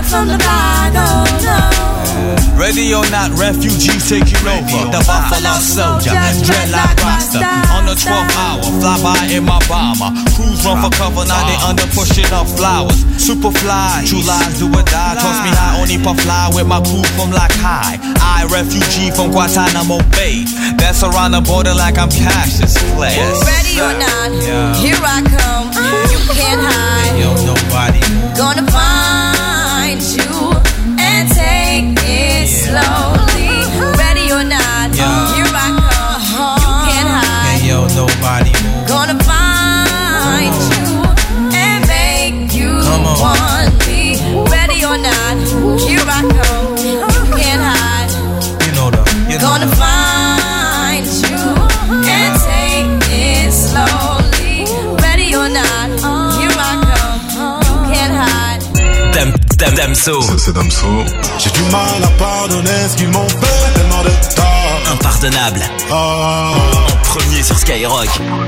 from the block, oh no. Ready or not, refugees taking over. The Buffalo Soldier, dreadlock roster. On the 12th hour, fly by in my bomber. Crews run for cover, now they under pushing up flowers. Superfly, true lies do or die. Toss me high, only puff fly with my crew from like high. I, refugee from Guantanamo Bay. That's around the border like I'm Cassius Clay. Ready or not, here I come. You can't hide. Yo, nobody gonna find you and take it slowly. Ready or not, here I come. You can't hide. Yo, nobody gonna find you and make you want me. Ready or not, here I come. You can't hide. Gonna find you and take it slowly. Ready or not, here I come. You can't hide. Damso. C'est Damso. J'ai du mal à pardonner ce qu'ils m'ont fait, tellement de tort. Impardonnable. En premier sur Skyrock.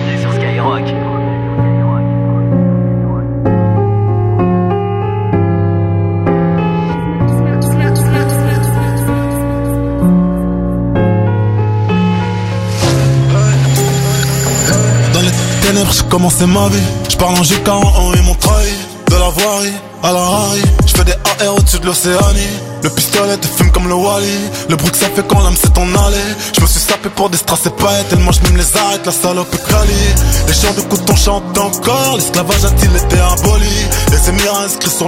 J'ai commencé ma vie, je parle en JK en haut, ils m'ont trahi. De la voirie à la Harry, je fais des AR au-dessus de l'Océanie. Le pistolet te fume comme le Wally. Le bruit que ça fait quand l'âme s'est en allée. Je me suis sapé pour des strass et paillettes. Tellement je m'aime les arrête, la salope est cralie. Les chants de coton chantent encore. L'esclavage a-t-il été aboli? Les émirats inscrits sur